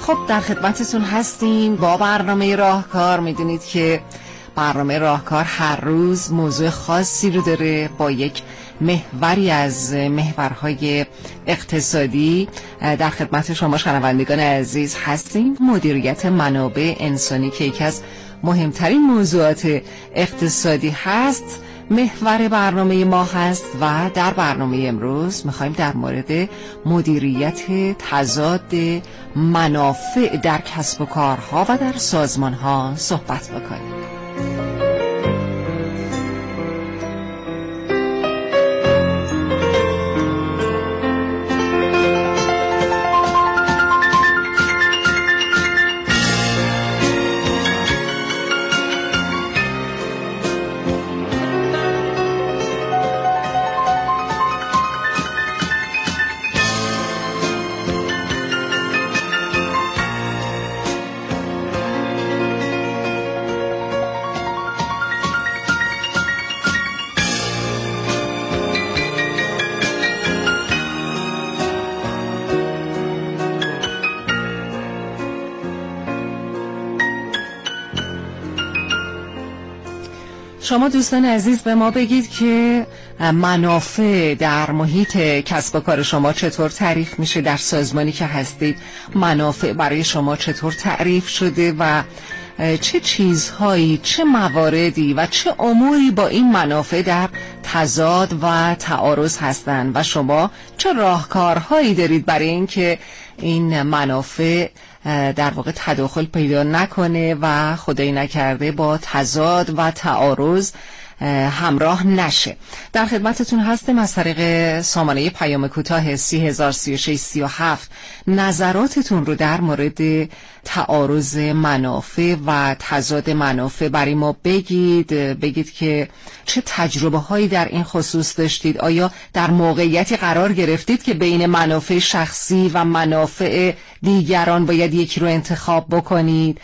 خب در خدمتتون هستیم با برنامه راهکار. میدونید که برنامه راهکار هر روز موضوع خاصی رو داره با یک محوری از محورهای اقتصادی. در خدمت شما شنوندگان عزیز هستیم. مدیریت منابع انسانی که یکی از مهمترین موضوعات اقتصادی هست محور برنامه ما هست و در برنامه امروز میخوایم در مورد مدیریت تضاد منافع در کسب و کارها و در سازمانها صحبت بکنیم. شما دوستان عزیز به ما بگید که منافع در محیط کسب و کار شما چطور تعریف میشه؟ در سازمانی که هستید منافع برای شما چطور تعریف شده و چه چیزهایی، چه مواردی و چه اموری با این منافع در تضاد و تعارض هستند و شما چه راهکارهایی دارید برای اینکه این منافع در واقع تداخل پیدا نکنه و خدایی نکرده با تضاد و تعارض همراه نشه؟ در خدمتتون هستم از طریق سامانه پیام کوتاه 303637 نظراتتون رو در مورد تعارض منافع و تضاد منافع برای ما بگید که چه تجربه هایی در این خصوص داشتید. آیا در موقعیتی قرار گرفتید که بین منافع شخصی و منافع دیگران باید یکی رو انتخاب بکنید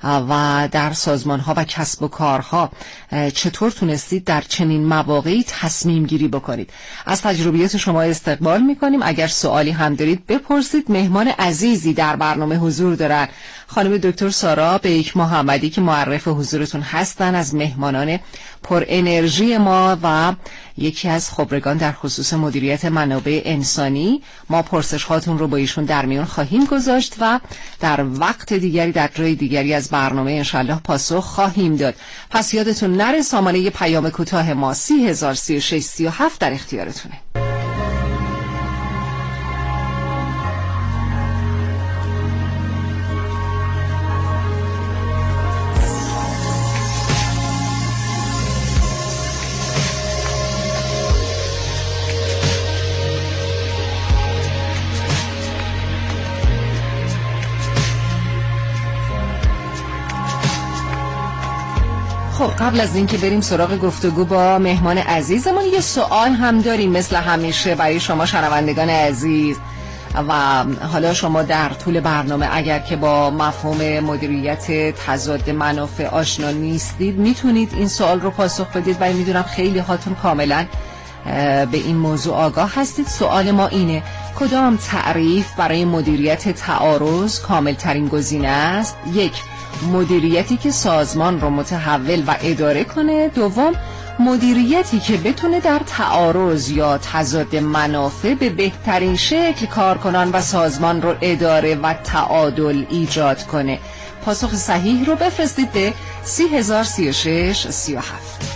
و در سازمان ها و کسب و کارها چطور تونستید در چنین مواقعی تصمیم گیری بکنید؟ از تجربیات شما استقبال میکنیم. اگر سوالی هم دارید بپرسید. مهمان عزیزی در برنامه حضور دارن، خانم دکتر سارا بیک محمدی که معرف حضورتون هستن، از مهمانان پر انرژی ما و یکی از خبرگان در خصوص مدیریت منابع انسانی. ما پرسش هاتون رو با ایشون در میون خواهیم گذاشت و در وقت دیگری در جای دیگری از برنامه انشالله پاسخ خواهیم داد. پس یادتون نره سامانه پیام کوتاه ما 303637 در اختیارتونه. خب قبل از اینکه بریم سراغ گفتگو با مهمان عزیزمون، یه سوال هم داریم مثل همیشه برای شما شنوندگان عزیز. و حالا شما در طول برنامه اگر که با مفهوم مدیریت تضاد منافع آشنا نیستید میتونید این سوال رو پاسخ بدید و میدونم خیلی هاتون کاملا به این موضوع آگاه هستید. سوال ما اینه: کدام تعریف برای مدیریت تعارض کامل ترین گزینه است؟ 1. مدیریتی که سازمان رو متحول و اداره کنه. 2. مدیریتی که بتونه در تعارض یا تضاد منافع به بهترین شکل کارکنان و سازمان رو اداره و تعادل ایجاد کنه. پاسخ صحیح رو بفرستید به 303637.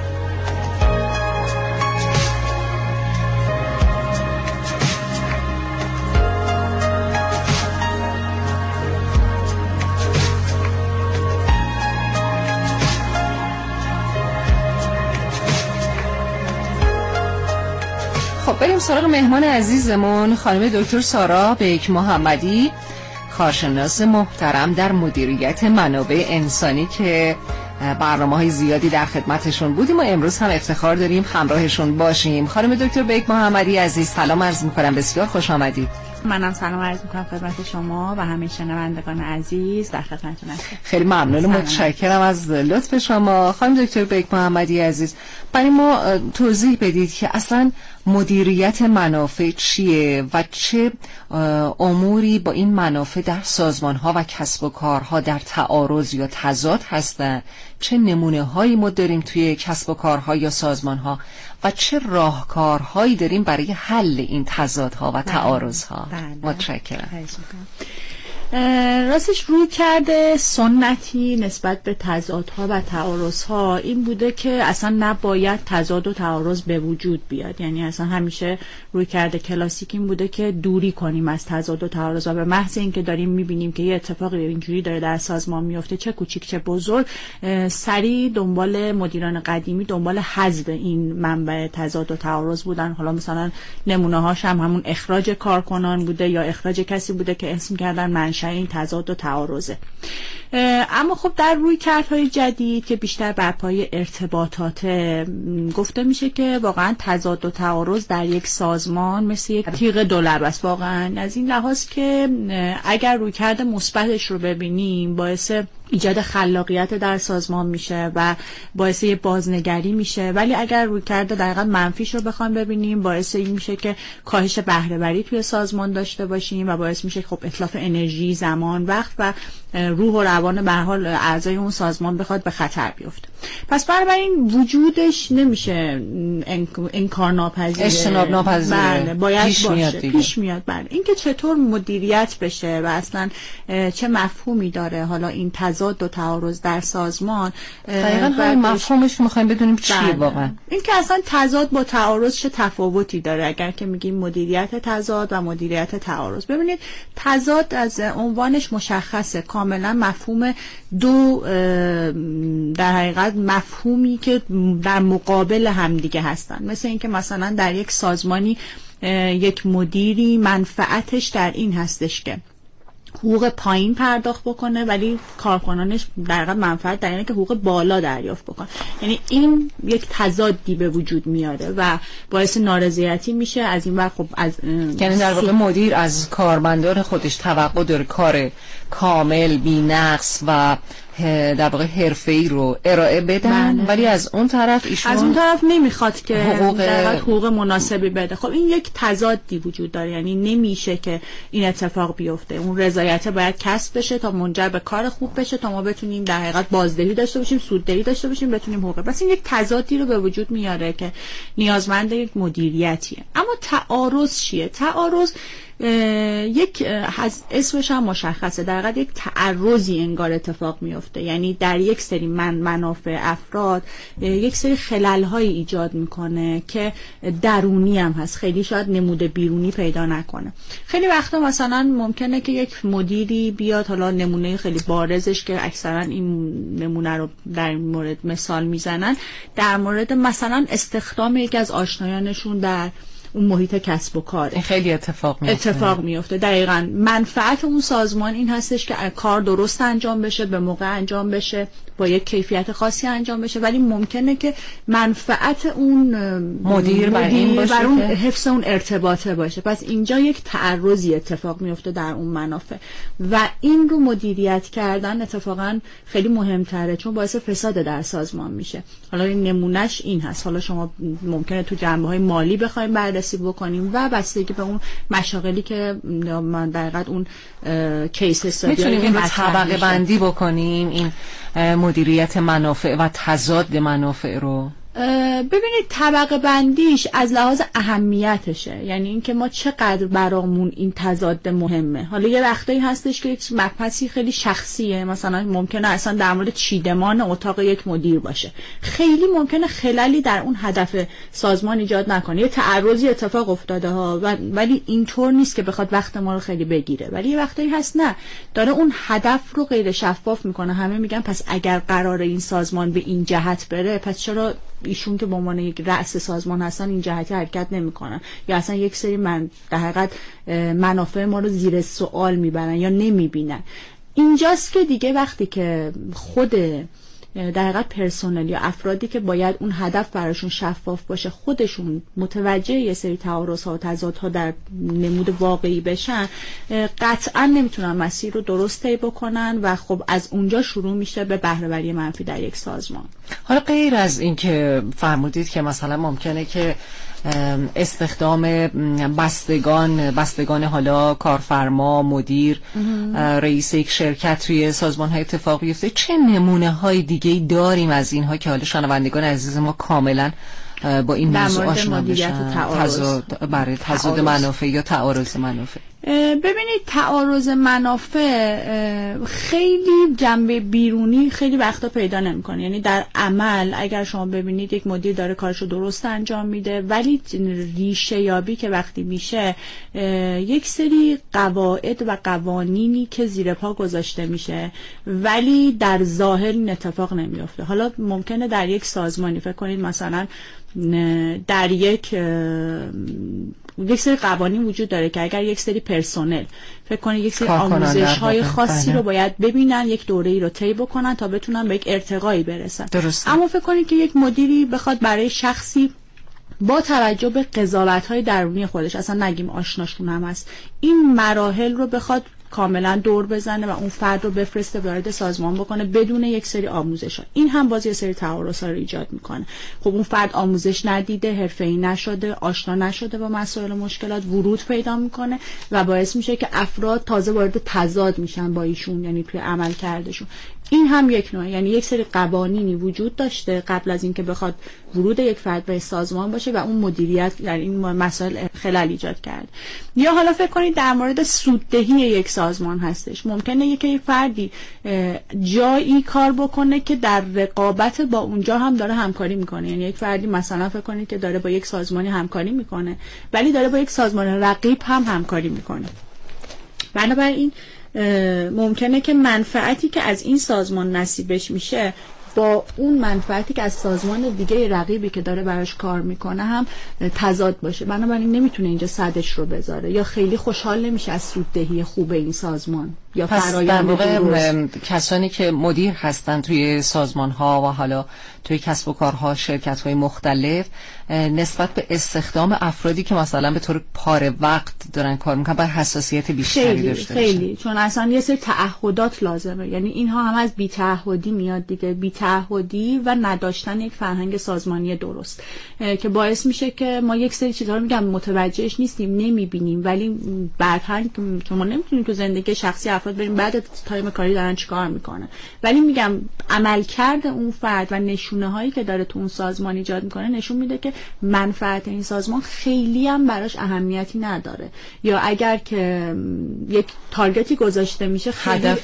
خب بریم سراغ مهمان عزیزمون، خانم دکتر سارا بیک محمدی، کارشناس محترم در مدیریت منابع انسانی که برنامه‌های زیادی در خدمتشون بودیم و امروز هم افتخار داریم همراهشون باشیم. خانم دکتر بیک محمدی عزیز سلام عرض می‌کنم، بسیار خوش آمدید. منم سلام عرض می‌کنم خدمت شما و همه شنوندگان عزیز، در خدمتتون هستم. خیلی ممنون، متشکرم از لطف شما. خانم دکتر بیک محمدی عزیز، برای ما توضیح بدید که اصلا مدیریت منافع چیه و چه اموری با این منافع در سازمان‌ها و کسب و کارها در تعارض یا تضاد هستند، چه نمونه‌هایی ما داریم توی کسب و کارها یا سازمان‌ها و چه راهکارهایی داریم برای حل این تضادها و تعارضها. متشکرم. راستش روی کرده سنتی نسبت به تضادها و تعارضها این بوده که اصلا نباید تضاد و تعارض به وجود بیاد. یعنی اصلا همیشه روی کرده کلاسیک این بوده که دوری کنیم از تضاد و تعارض و به محض اینکه داریم میبینیم که یه اتفاقی اینجوری داره در سازمان میفته، چه کوچیک چه بزرگ، سریع دنبال مدیران قدیمی دنبال حذف این منبع تضاد و تعارض بودن. حالا مثلا نمونه هاش هم همون اخراج کارکنان بوده یا اخراج کسی بوده که اسم کردن منشأ این تضاد و تعارضه. اما خب در رویکردهای جدید که بیشتر بر پایه ارتباطات گفته میشه که واقعا تضاد و تعارض در یک سازمان مثل یک تیغ دولب است. واقعا از این لحاظ که اگر رویکرد مثبتش رو ببینیم باعث ایجاد خلاقیت در سازمان میشه و باعث یه بازنگری میشه، ولی اگر رویکرد دقیقاً منفیش رو بخوایم ببینیم باعث این میشه که کاهش بهره وری توی سازمان داشته باشیم و باعث میشه خب اتلاف انرژی، زمان، وقت و روح و روان به هر حال اعضای اون سازمان بخواد به خطر بیفته. پس بنابراین وجودش نمیشه انکار ناپذیر، اجتناب ناپذیر. بله، باید پیش باشه، میاد پیش میاد. بله، اینکه چطور مدیریت بشه و اصلا چه مفهومی داره حالا این تضاد و تعارض در سازمان، دقیقاً همین مفهومش میخوایم بدونیم چیه واقعا. این که اصلا تضاد با تعارض چه تفاوتی داره اگر که میگیم مدیریت تضاد و مدیریت تعارض. ببینید تضاد از عنوانش مشخصه، کاملا مفهوم دو در حقیقت مفهومی که در مقابل همدیگه هستن. مثل اینکه مثلا در یک سازمانی یک مدیری منفعتش در این هستش که حقوق پایین پرداخت بکنه ولی کارکنانش در واقع منفعت در اینه که حقوق بالا دریافت بکنه. یعنی این یک تضادی به وجود میاره و باعث نارضایتی میشه. از این ور خب از یعنی در واقع مدیر از کارمندان خودش توقع داره کار کامل، بی‌نقص و در واقع حرفه‌ای رو ارائه بدن، ولی از اون طرف ایشون از اون طرف نمیخواد که حقوق مناسبی بده. خب این یک تضادی وجود داره، یعنی نمیشه که این اتفاق بیفته. اون رضایت باید کسب بشه تا منجر به کار خوب بشه تا ما بتونیم در حقیقت بازدهی داشته باشیم، سوددهی داشته باشیم، بتونیم حقوق. پس این یک تضادی رو به وجود میاره که نیازمند یک مدیریتیه. اما تعارض چیه؟ تعارض یک اسمش هم مشخصه، در واقع یک تعرضی انگار اتفاق میفته. یعنی در یک سری منافع افراد یک سری خلل‌های ایجاد میکنه که درونی هم هست، خیلی شاید نمود بیرونی پیدا نکنه. خیلی وقتا مثلا ممکنه که یک مدیری بیاد، حالا نمونه خیلی بارزش که اکثرا این نمونه رو در مورد مثال میزنن، در مورد مثلا استخدام یکی از آشنایانشون در اون محیط کسب و کاره. خیلی اتفاق میفته. دقیقاً منفعت اون سازمان این هستش که کار درست انجام بشه، به موقع انجام بشه، با یک کیفیت خاصی انجام بشه، ولی ممکنه که منفعت اون مدیر بر این باشه بر اون حفظ اون ارتباطه باشه. پس اینجا یک تعرضی اتفاق میفته در اون منافع و این رو مدیریت کردن اتفاقاً خیلی مهمتره، چون باعث فساد در سازمان میشه. حالا این نمونهش این هست. حالا شما ممکنه تو جنبه‌های مالی بخواید بررسی بکنیم و بستگی به اون مشاغلی که من در حقیقت اون کیس حسابی میتونیم این طبقه بندی بکنیم این مدیریت منافع و تضاد منافع رو. ببینید طبقه بندیش از لحاظ اهمیتشه، یعنی اینکه ما چقدر برامون این تضاد مهمه. حالا یه وقتایی هستش که یک مبحثی خیلی شخصیه، مثلا ممکنه اصلا در مورد چیدمان اتاق یک مدیر باشه، خیلی ممکنه خللی در اون هدف سازمان ایجاد نکنه، یه تعرضی اتفاق افتاده ها ولی اینطور نیست که بخواد وقت ما رو خیلی بگیره. ولی یه وقتایی هست نه، داره اون هدف رو غیر شفاف میکنه. همه میگن پس اگر قراره این سازمان به این جهت بره، پس چرا ایشون که به عنوان یک رأس سازمان هستن این جهتی حرکت نمی‌کنن، یا اصلا یک سری در حقیقت منافع ما رو زیر سوال میبرن یا نمیبینن. اینجاست که دیگه وقتی که خود در حقیقت پرسنل یا افرادی که باید اون هدف براشون شفاف باشه خودشون متوجه یه سری تعارض‌ها و تضادها در نمود واقعی بشن، قطعا نمیتونن مسیر رو درست طی بکنن و خب از اونجا شروع میشه به بهره‌وری منفی در یک سازمان. حالا غیر از این که فرمودید که مثلا ممکنه که استخدام بستگان حالا کارفرما، مدیر، رئیس یک شرکت توی سازمان های اتفاق بیفته، چه نمونه های دیگه داریم از اینها که حالا شنوندگان عزیز ما کاملا با این موضوع آشنا بشن؟ تضاد منافع یا تعارض منافع. ببینید تعارض منافع خیلی جنبه بیرونی خیلی وقتا پیدا نمیکنه. یعنی در عمل اگر شما ببینید یک مدیر داره کارشو درست انجام میده، ولی ریشه یابی که وقتی میشه یک سری قواعد و قوانینی که زیر پا گذاشته میشه ولی در ظاهر این اتفاق نمیافته. حالا ممکنه در یک سازمانی فکر کنید مثلا در یک سری قوانین وجود داره که اگر یک سری پرسنل فکر کنید یک سری آموزش‌های خاصی رو باید ببینن، یک دوره‌ای رو طی بکنن تا بتونن به یک ارتقایی برسن. درسته. اما فکر کنید که یک مدیری بخواد برای شخصی با توجه به قضاوت‌های درونی خودش، اصلا نگیم آشناشون هم هست، این مراحل رو بخواد کاملا دور بزنه و اون فرد رو بفرسته وارد سازمان بکنه بدون یک سری آموزش‌ها، این هم باز یه سری تعارض‌ها رو ایجاد میکنه. خب اون فرد آموزش ندیده، حرفه‌ای نشده، آشنا نشده با مسائل و مشکلات، ورود پیدا میکنه و باعث میشه که افراد تازه وارد تضاد میشن با ایشون، یعنی توی عمل کردشون. این هم یک نوع، یعنی یک سری قوانینی وجود داشته قبل از اینکه بخواد ورود یک فرد به سازمان باشه و اون مدیریت در این مسائل خلل ایجاد کرد. یا حالا فکر کنید در مورد سوددهی یک سازمان هستش، ممکنه یک فردی جایی کار بکنه که در رقابت با اونجا هم داره همکاری میکنه. یعنی یک فردی مثلا فکر کنید که داره با یک سازمانی همکاری میکنه ولی داره با یک سازمان رقیب هم همکاری میکنه. بنابراین ممکنه که منفعتی که از این سازمان نصیبش میشه با اون منفعتی که از سازمان دیگه رقیبی که داره براش کار میکنه هم تضاد باشه. بنابراین نمیتونه اینجا صدش رو بذاره یا خیلی خوشحال نمیشه از سوددهی خوب این سازمان یا فرآیند درست. کسانی که مدیر هستن توی سازمان ها و حالا توی کسب و کارها، شرکت های مختلف، نسبت به استخدام افرادی که مثلا به طور پاره وقت دارن کار میکنن باید حساسیت بیشتری داشته باشن. خیلی، چون اصلا یه سری تعهدات لازمه. یعنی اینها هم از بی‌تعهدی میاد دیگه، بی‌تعهدی و نداشتن یک فرهنگ سازمانی درست که باعث میشه که ما یک سری چیزها رو میگم متوجهش نیستیم، نمیبینیم، ولی بعداً چون ما نمیتونیم تو زندگی شخصی افراد بریم بعد تایم کاری دارن چیکار میکنن، ولی میگم عملکرد اون فرد و نشونه هایی که داره تو اون سازمان ایجاد میکنه نشون میده که منفعت این سازمان خیلی هم براش اهمیتی نداره، یا اگر که یک تارگتی گذاشته میشه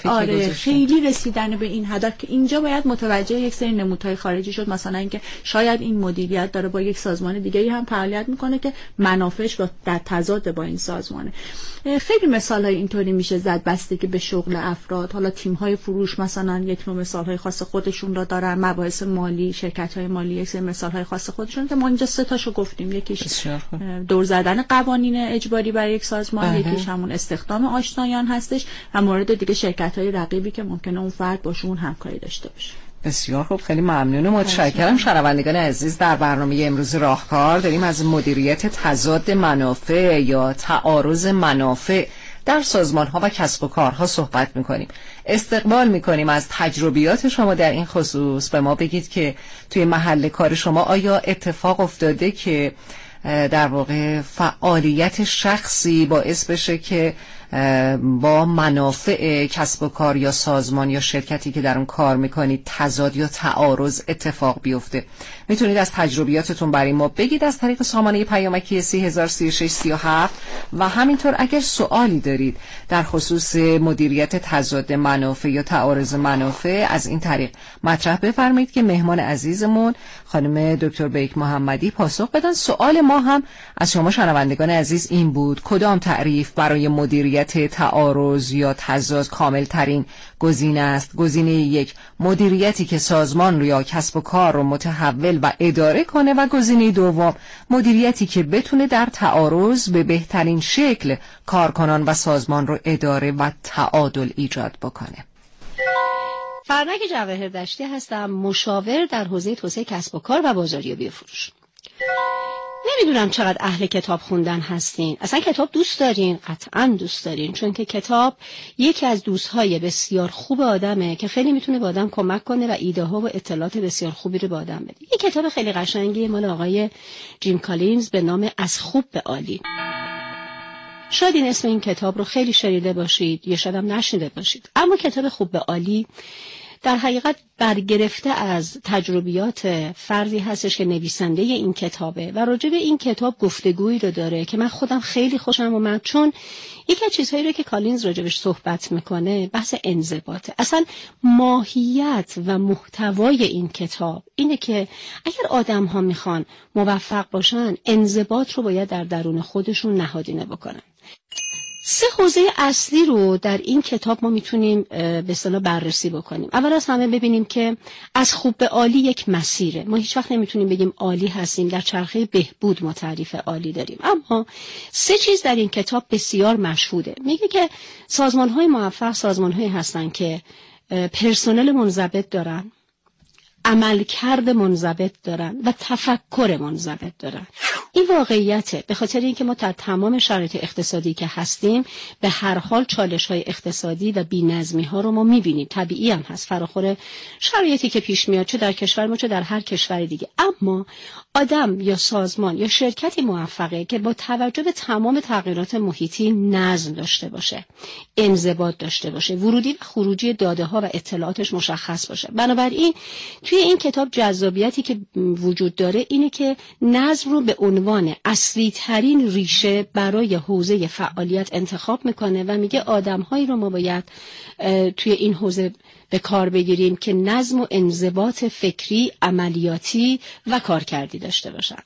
خیلی رسیدن به این هدف که اینجا باید متوجه یک سری نمودهای خارجی شد، مثلا اینکه شاید این مدیریت داره با یک سازمان دیگه‌ای هم فعالیت میکنه که منافعش در تضاد با این سازمانه. خیلی مثال‌های اینطوری میشه زد بستگی به شغل افراد. حالا تیم‌های فروش مثلا یک نوع مثال‌های خاص خودشون را دارن، مباحث مالی، شرکت‌های مالی یک سری مثال‌های خاص خودشون که ما اینجا سه تاشو گفتیم. یکیش دور زدن قوانین اجباری برای یک سازمان، یکیش همون استخدام آشنایان هستش و مورد دیگه شرکت‌های رقیبی که ممکنه اون فرد باشون همکاری داشته باشه. بسیار خوب، خیلی ممنون و متشکرم. شنوندگان عزیز، در برنامه امروز راهکار داریم از مدیریت تضاد منافع یا تعارض منافع در سازمان‌ها و کسب و کارها صحبت می‌کنیم. استقبال می‌کنیم از تجربیات شما در این خصوص. به ما بگید که توی محل کار شما آیا اتفاق افتاده که در واقع فعالیت شخصی باعث بشه که با منافع کسب و کار یا سازمان یا شرکتی که در اون کار میکنید تضاد یا تعارض اتفاق بیفته؟ میتونید از تجربیاتتون برای ما بگید از طریق سامانه پیامکی 303637 و همینطور اگر سوالی دارید در خصوص مدیریت تضاد منافع یا تعارض منافع از این طریق مطرح بفرمایید که مهمان عزیزمون خانم دکتر بیک محمدی پاسخ بدن. سوال ما هم از شما شنوندگان عزیز این بود: کدام تعریف برای مدیریت تعارض یا تضاد کامل ترین گزینه است؟ گزینه 1 مدیریتی که سازمان رو یا کسب و کار رو متحول و اداره کنه و گزینه 2 مدیریتی که بتونه در تعارض به بهترین شکل کارکنان و سازمان رو اداره و تعادل ایجاد بکنه. فرنک جواهردشتی هستم، مشاور در حوزه توسعه کسب و کار و بازاریابی فروش. نمیدونم چقدر اهل کتاب خوندن هستین. اصلا کتاب دوست دارین؟ قطعا دوست دارین، چون که کتاب یکی از دوستهای بسیار خوب آدمه که خیلی میتونه به آدم کمک کنه و ایده ها و اطلاعات بسیار خوبی رو به آدم بده. یک کتاب خیلی قشنگی مال آقای جیم کالینز به نام از خوب به عالی. شاید این اسم این کتاب رو خیلی شنیده باشید یا شاید هم نشنیده باشید، اما کتاب خوب به عالی در حقیقت برگرفته از تجربیات فردی هستش که نویسنده این کتابه و راجع به این کتاب گفتگویی رو داره که من خودم خیلی خوشم اومد، چون یکی از چیزهایی رو که کالینز راجبش صحبت میکنه بحث انضباطه. اصلا ماهیت و محتوای این کتاب اینه که اگر آدم ها میخوان موفق باشن، انضباط رو باید در درون خودشون نهادینه بکنن. 3 حوزه اصلی رو در این کتاب ما میتونیم به اصطلاح بررسی بکنیم. اول از همه ببینیم که از خوب به عالی یک مسیره. ما هیچ وقت نمیتونیم بگیم عالی هستیم، در چرخه بهبود ما تعریف عالی داریم. اما 3 چیز در این کتاب بسیار مشهوده. میگه که سازمان‌های موفق سازمان‌هایی هستن که پرسنل منضبط دارن، عملکرد منضبط دارن و تفکر منضبط دارن. این واقعیته، به خاطر اینکه ما در تمام شرایط اقتصادی که هستیم به هر حال چالش‌های اقتصادی و بی‌نظمی‌ها رو ما می‌بینیم. طبیعی هم هست، فراخور شرایطی که پیش میاد، چه در کشور ما چه در هر کشور دیگه. اما آدم یا سازمان یا شرکتی موفقه که با توجه به تمام تغییرات محیطی نظم داشته باشه، انضباط داشته باشه، ورودی و خروجی داده‌ها و اطلاعاتش مشخص باشه. بنابراین توی این کتاب جذابیتی که وجود داره اینه که نظم رو به عنوان اصلی ترین ریشه برای حوزه فعالیت انتخاب میکنه و میگه آدم‌هایی رو ما باید توی این حوزه به کار بگیریم که نظم و انضباط فکری، عملیاتی و کارکردی داشته باشن.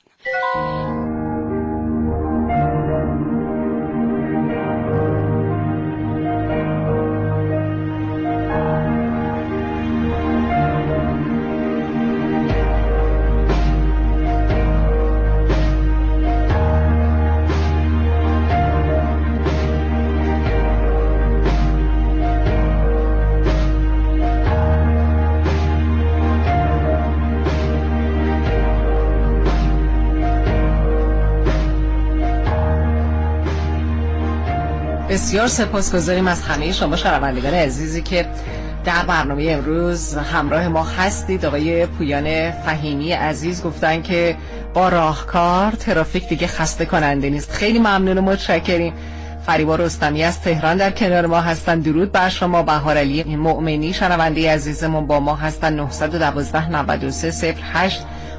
بسیار سپاسگزاریم از همه شما شنوندگان عزیزی که در برنامه امروز همراه ما هستید. آقای پویان فهیمی عزیز گفتن که با راهکار ترافیک دیگه خسته کننده نیست. خیلی ممنون و متشکریم. فریبا رستمی از تهران در کنار ما هستن. درود بر شما. بهارعلی مؤمنی شنونده عزیزمون با ما هستن. 912 93 08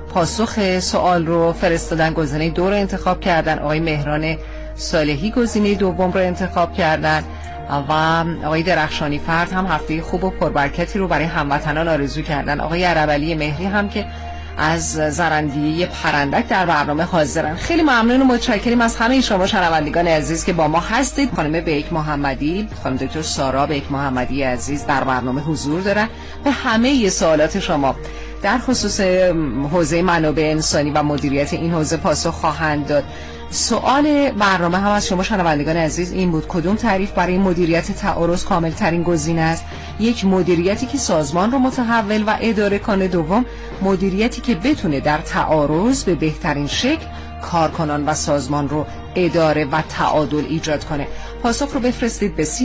پاسخ سوال رو فرستادن، گزینه 2 رو انتخاب کردن. آقای مهران صالحی گزینه 2 رو انتخاب کردن و آقای درخشانی فرد هم هفته خوب و پربرکتی رو برای هموطنان آرزو کردن. آقای عربعلی مهری هم که از زرندیه پرندک در برنامه حاضرن. خیلی ممنون و متشکریم از همه شما شنوندگان عزیز که با ما هستید. خانم بیک محمدی، خانم دکتر سارا بیک محمدی عزیز در برنامه حضور دارن. به همه سوالات شما در خصوص حوزه منابع انسانی و مدیریت این حوزه پاسخ خواهند داد. سوال برنامه هم از شما شنوندگان عزیز این بود: کدوم تعریف برای مدیریت تعارض کامل ترین گزینه است؟ 1. مدیریتی که سازمان رو متحول و اداره کنه. 2. مدیریتی که بتونه در تعارض به بهترین شکل کارکنان و سازمان رو اداره و تعادل ایجاد کنه. پاسخ رو بفرستید به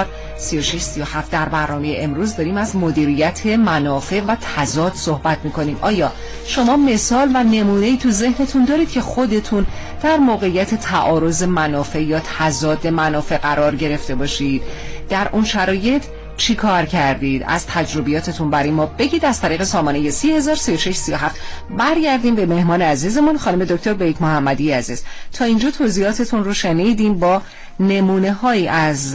30,036,37. در برنامه امروز داریم از مدیریت منافع و تضاد صحبت میکنیم. آیا شما مثال و نمونه‌ای تو ذهنتون دارید که خودتون در موقعیت تعارض منافع یا تضاد منافع قرار گرفته باشید؟ در اون شرایط چی کار کردید؟ از تجربیاتتون برای ما بگید از طریق سامانه 30,036,37. برگردیم به مهمان عزیزمون خانم دکتر بیک محمدی عزیز. تا اینجا توضیحاتتون رو شنیدیم، با نمونه هایی از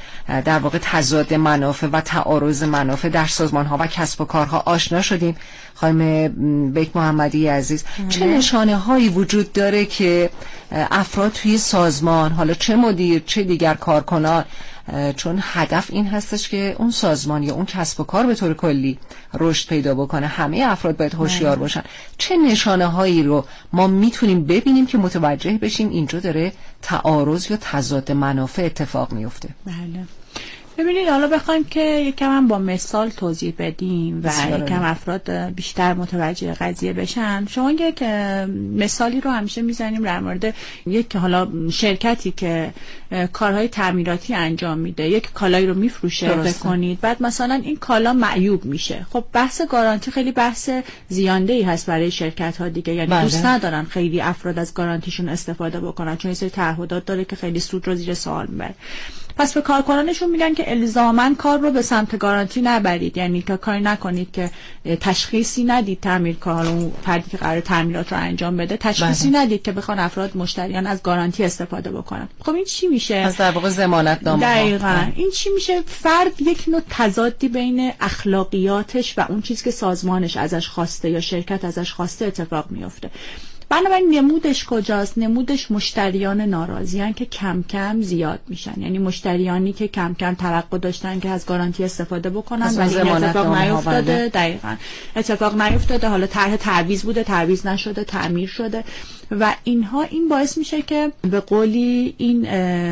در واقع تضاد منافع و تعارض منافع در سازمان ها و کسب و کارها آشنا شدیم. خانم بیک محمدی عزیز، چه نشانه هایی وجود داره که افراد توی سازمان، حالا چه مدیر چه دیگر کارکنان، چون هدف این هستش که اون سازمان یا اون کسب و کار به طور کلی رشد پیدا بکنه، همه افراد باید هوشیار باشن. چه نشانه هایی رو ما میتونیم ببینیم که متوجه بشیم اینجا داره تعارض یا تضاد منافع اتفاق میفته؟ بله، ببینید حالا بخوایم که یکم هم با مثال توضیح بدیم و یکم افراد بیشتر متوجه قضیه بشن، شما یک مثالی رو همیشه میزنیم در مورد یک حالا شرکتی که کارهای تعمیراتی انجام میده، یک کالایی رو میفروشه بکنید، بعد مثلا این کالا معیوب میشه. خب بحث گارانتی خیلی بحث زیانده‌ای هست برای شرکت ها دیگه، یعنی دوست ندارن خیلی افراد از گارانتیشون استفاده بکنن چون این سری تعهدات داره که خیلی سود رو زیر سوال میبره. پس به کارکنانشون میگن که الزاماً کار رو به سمت گارانتی نبرید، یعنی که کاری نکنید که تشخیصی ندید تعمیرکار، اون فردی که قرار تعمیرات رو انجام بده تشخیصی ندید که بخوان افراد مشتریان از گارانتی استفاده بکنن. خب این چی میشه؟ از در واقع ضمانتنامه. دقیقاً این چی میشه؟ فرد یک نوع تضادی بین اخلاقیاتش و اون چیزی که سازمانش ازش خواسته یا شرکت ازش خواسته اتفاق میفته. بنابراین نمودش کجاست؟ نمودش مشتریان ناراضیان که کم کم زیاد میشن، یعنی مشتریانی که کم کم توقع داشتن که از گارانتی استفاده بکنن ولی اتفاق نیفتاده. دقیقاً اتفاق نیفتاده، حالا طرح تعویض بوده، تعویض نشده، تعمیر شده و اینها. این باعث میشه که به قولی این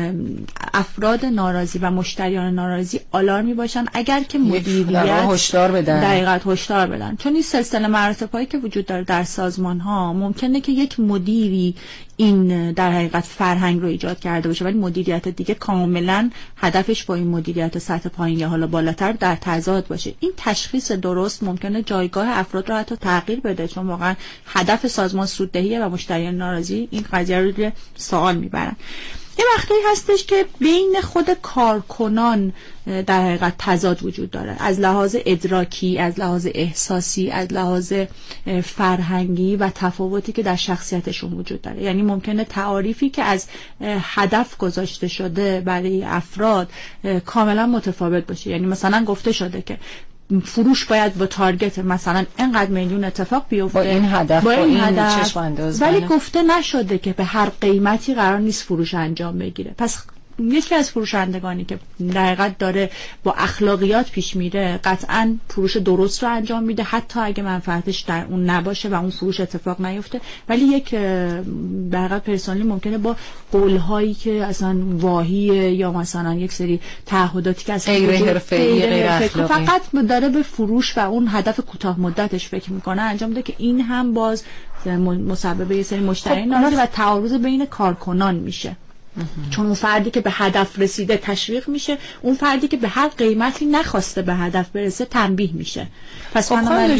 افراد ناراضی و مشتریان ناراضی آلارمی باشن اگر که مدیریت هشدار بدن. دقیقاً هشدار بدن، چون این سلسله مراتبایی که وجود داره در سازمان ها ممکنه که یک مدیری این در حقیقت فرهنگ رو ایجاد کرده باشه ولی مدیریت دیگه کاملا هدفش با این مدیریت سطح پایین یا حالا بالاتر در تضاد باشه. این تشخیص درست ممکنه جایگاه افراد رو حتی تغییر بده، چون واقعا هدف سازمان سوددهیه و مشتریان ناراضی این قضیه رو سوال میبرن. یه وقتایی هستش که بین خود کارکنان در حقیقت تضاد وجود داره، از لحاظ ادراکی، از لحاظ احساسی، از لحاظ فرهنگی و تفاوتی که در شخصیتشون وجود داره. یعنی ممکنه تعاریفی که از هدف گذاشته شده برای افراد کاملا متفاوت باشه. یعنی مثلا گفته شده که فروش باید با تارگت مثلا اینقدر میلیون اتفاق بیفته با این هدف، با این چشم انداز، ولی گفته نشده که به هر قیمتی قرار نیست فروش انجام بگیره. پس یکی از فروشندگانی که در حقیقت داره با اخلاقیات پیش میره قطعاً فروش درست رو انجام میده حتی اگه منفعتش در اون نباشه و اون فروش اتفاق نیفته، ولی یک در حقیقت پرسونلی ممکنه با قولهایی که اصلا واهیه یا مثلا یک سری تعهداتی که اصلا غیر حرفه‌ای، غیر اخلاقی، فقط داره به فروش و اون هدف کوتاه مدتش فکر میکنه انجام بده، که این هم باز مسبب یه سری مشتری ناراضی و تعارض بین کارکنان میشه. چون اون فردی که به هدف رسیده تشویق میشه، اون فردی که به هر قیمتی نخواسته به هدف برسه تنبیه میشه. پس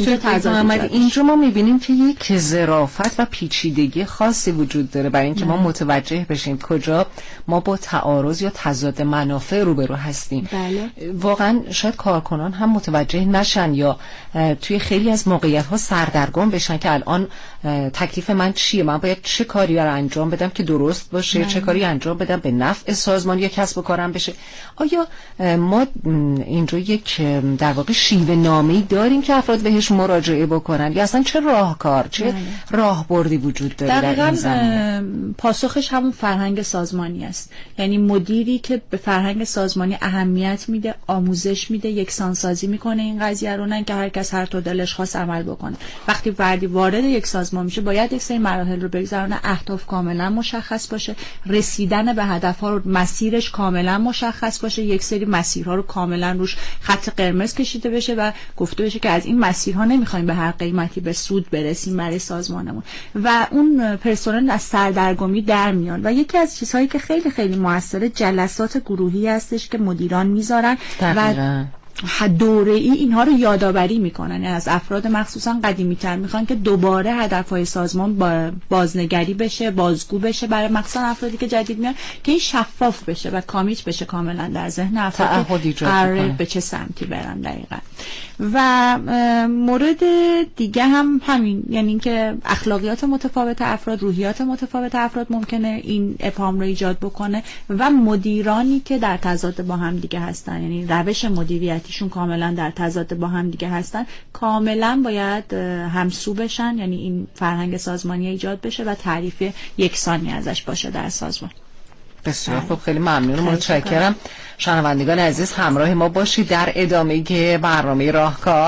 اینجا ما میبینیم که یک ظرافت و پیچیدگی خاصی وجود داره برای اینکه ما متوجه بشیم کجا ما با تعارض یا تضاد منافع روبرو هستیم. بله. واقعا شاید کارکنان هم متوجه نشن یا توی خیلی از موقعیت‌ها سردرگم بشن که الان تکلیف من چیه، من باید چه کاری رو انجام بدم که درست باشه، چه کاری انجام بدم به نفع سازمان یا کسب و کارم بشه. آیا ما اینجا یک در واقع شیوه نامه‌ای داریم که افراد بهش مراجعه بکنن یا اصلا چه راهکار، چه راهبردی وجود داره در این زمینه؟ پاسخش همون فرهنگ سازمانی است. یعنی مدیری که به فرهنگ سازمانی اهمیت میده، آموزش میده، یکسانسازی میکنه این قضیه رو، نه که هر کس هر طور دلش خواست عمل بکنه. وقتی فردی وارد یک سازمان میشه باید یک سری مراحل رو بگذرونه، اهداف کاملا مشخص باشه، رسیدن به هدف‌ها رو مسیرش کاملا مشخص باشه، یک سری مسیرها رو کاملا روش خط قرمز کشیده بشه و گفته بشه که از این مسیرها نمیخوایم به هر قیمتی به سود برسیم برای سازمانمون و اون پرسنل از سردرگمی در میان. و یکی از چیزهایی که خیلی خیلی موثره جلسات گروهی هستش که مدیران میذارن و دوره‌ای اینها رو یادآوری میکنن. یعنی از افراد مخصوصا قدیمی‌تر میخوان که دوباره هدفهای سازمان بازنگری بشه، بازگو بشه برای مخصوصا افرادی که جدید میان، که این شفاف بشه و کامیت بشه کاملا در ذهن افراد که قراره به چه سمتی برن. دقیقاً. و مورد دیگه هم همین، یعنی اینکه اخلاقیات متفاوت افراد، روحیات متفاوت افراد ممکنه این ابهام رو ایجاد بکنه و مدیرانی که در تضاد با هم دیگه هستن، یعنی روش مدیریتیشون کاملا در تضاد با هم دیگه هستن، کاملا باید همسو بشن، یعنی این فرهنگ سازمانی ایجاد بشه و تعریف یکسانی ازش باشه در سازمان. بسیار خوب، خیلی ممنونم، متشکرم. شنوندگان عزیز همراه ما باشید در ادامه برنامه راهکار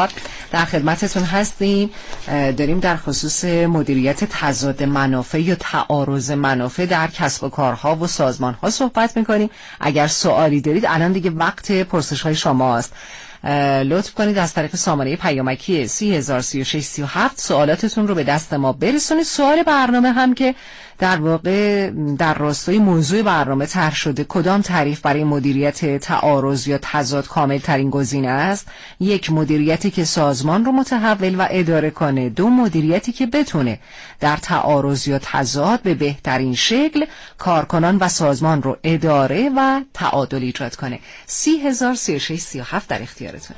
در خدمتتون هستیم. داریم در خصوص مدیریت تضاد منافع یا تعارض منافع در کسب و کارها و سازمانها صحبت میکنیم. اگر سوالی دارید الان دیگه وقت پرسش های شماست. لطف کنید از طریق سامانه پیامکی 303637 سوالاتتون رو به دست ما برسونید. سوال برنامه هم که در واقع در راستای موضوع برنامه طرح شده، کدام تعریف برای مدیریت تعارض یا تضاد کامل ترین گزینه است؟ 1. مدیریتی که سازمان رو متحول و اداره کنه. 2. مدیریتی که بتونه در تعارض یا تضاد به بهترین شکل کارکنان و سازمان رو اداره و تعادل ایجاد کنه. 303637 در اختیارتونه.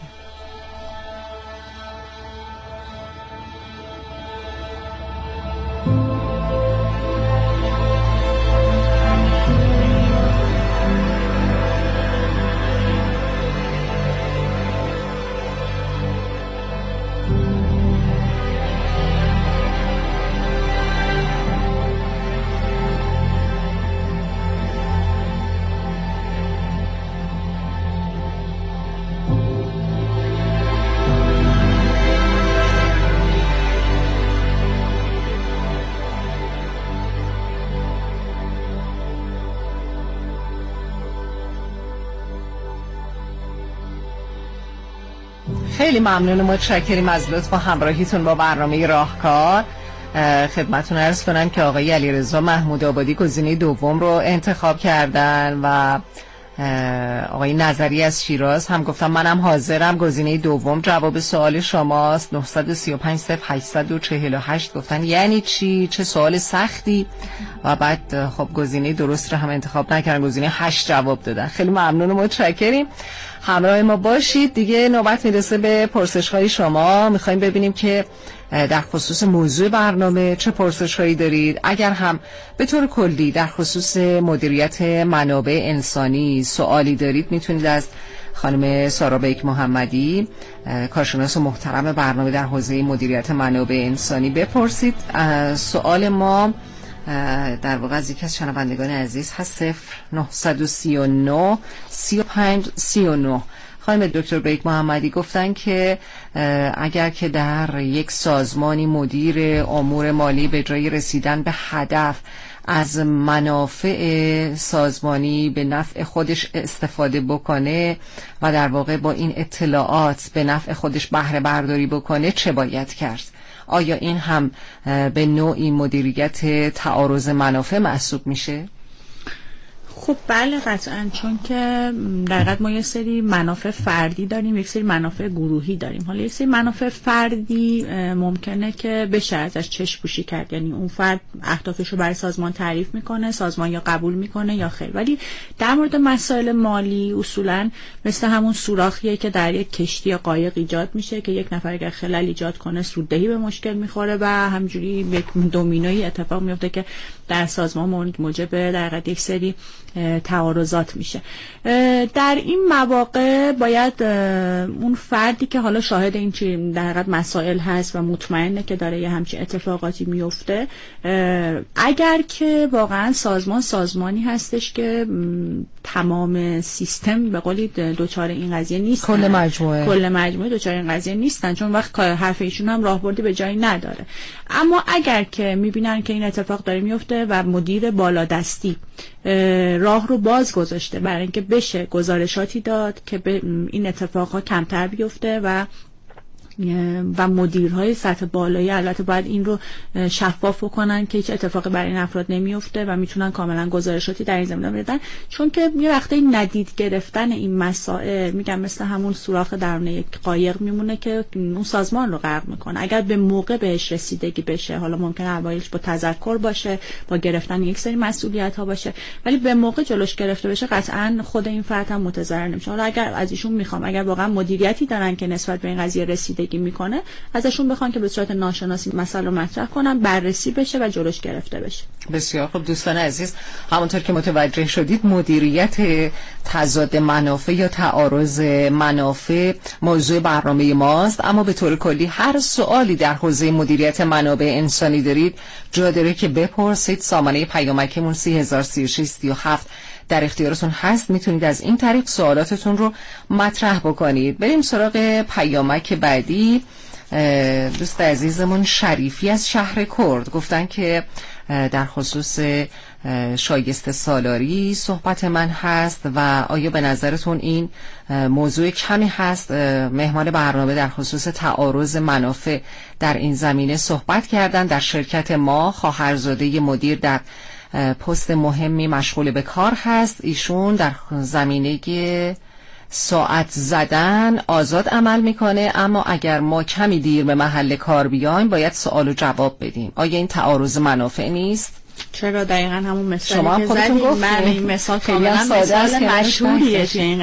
خیلی ممنون، متشکریم از لطف و همراهیتون با برنامه راهکار. خدمتتون عرض کنم که آقای علیرضا محمود آبادی گزینه دوم رو انتخاب کردن و آقای نظری از شیراز هم گفتم منم حاضرم، گزینه دوم جواب سوال شماست. 935-0848 گفتن یعنی چی؟ چه سوال سختی. و بعد خب گزینه درست رو هم انتخاب نکردن، گزینه 8 جواب دادن. خیلی ممنون و متشکریم. همراه ما باشید. دیگه نوبت میرسه به پرسش‌های شما. میخوایم ببینیم که در خصوص موضوع برنامه چه پرسش‌هایی دارید. اگر هم به طور کلی در خصوص مدیریت منابع انسانی سوالی دارید میتونید از خانم سارا بیک محمدی، کارشناس محترم برنامه در حوزه مدیریت منابع انسانی بپرسید. سوال ما در واقع از یکی از شنوندگان عزیز هست. 0939 35 39. خانم دکتر بیک محمدی گفتن که اگر که در یک سازمانی مدیر امور مالی به جای رسیدن به هدف از منافع سازمانی به نفع خودش استفاده بکنه و در واقع با این اطلاعات به نفع خودش بهره برداری بکنه، چه باید کرد؟ آیا این هم به نوعی مدیریت تعارض منافع محسوب میشه؟ خب بله قطعا، چون که در حقیقت ما یه سری منافع فردی داریم، یک سری منافع گروهی داریم. حالا یک سری منافع فردی ممکنه که بشه ازش چشم پوشی کرد، یعنی اون فرد اهدافش رو برای سازمان تعریف میکنه، سازمان یا قبول میکنه یا خیر. ولی در مورد مسائل مالی اصولا مثل همون سوراخیه که در یک کشتی یا قایق ایجاد میشه که یک نفر اگر خلل ایجاد کنه سوددهی به مشکل میخوره و همجوری یک دومینویی اتفاق میفته که در سازمان موجب در حقیقت یک سری تعارضات میشه. در این مواقع باید اون فردی که حالا شاهد این چی در حقیقت مسائل هست و مطمئنه که داره یه همچین اتفاقاتی میفته، اگر که واقعا سازمانی هستش که تمام سیستم به قولی دوچار این قضیه نیستن، کل مجموعه دوچار این قضیه نیستن، چون وقت حرف ایشون هم راهبردی به جایی نداره. اما اگر که میبینن که این اتفاق داره میفته و مدیر بالادستی راه رو باز گذاشته برای اینکه بشه گزارشاتی داد که این اتفاقها کمتر بیفته و مدیرهای سطح بالایی البته باید این رو شفاف بکنن که هیچ اتفاقی برای این افراد نمیفته و میتونن کاملا گزارشاتی در این زمینه بدن، چون که یه وقتی ندید گرفتن این مسائل میگم مثل همون سوراخ درون یک قایق میمونه که اون سازمان رو غرق میکنه. اگر به موقع بهش رسیدگی بشه، حالا ممکنه اوایلش با تذکر باشه، با گرفتن یک سری مسئولیت ها باشه، ولی به موقع جلوش گرفته بشه قطعا خود این فرد هم متضرر نمیشه. حالا اگر از ایشون میخوام اگر واقعا مدیریتی دارن که نسبت به این قضیه رسیدگی میکنه، ازشون بخوان که به صورت ناشناسی مسئله رو مطرح کنن، بررسی بشه و جلوش گرفته بشه. بسیار خب دوستان عزیز، همونطور که متوجه شدید مدیریت تضاد منافع یا تعارض منافع موضوع برنامه ماست. اما به طور کلی هر سوالی در حوزه مدیریت منابع انسانی دارید جا داره که بپرسید. سامانه پیامکمون 303637 در اختیارتون هست، میتونید از این طریق سوالاتتون رو مطرح بکنید. بریم سراغ پیامک بعدی. دوست عزیزمون شریفی از شهر کرد گفتن که در خصوص شایسته سالاری صحبت من هست و آیا به نظرتون این موضوع کمی هست؟ مهمان برنامه در خصوص تعارض منافع در این زمینه صحبت کردن. در شرکت ما خواهرزاده مدیر در پست مهمی مشغول به کار هست. ایشون در زمینه ساعت زدن آزاد عمل میکنه، اما اگر ما کمی دیر به محل کار بیایم باید سوال و جواب بدیم. آیا این تعارض منافع نیست؟ چرا دقیقاً همون مثالی شما که خودتون زدید، گفتید. من این مثال خیلی کاملا ساده است مثال که مشهوریه.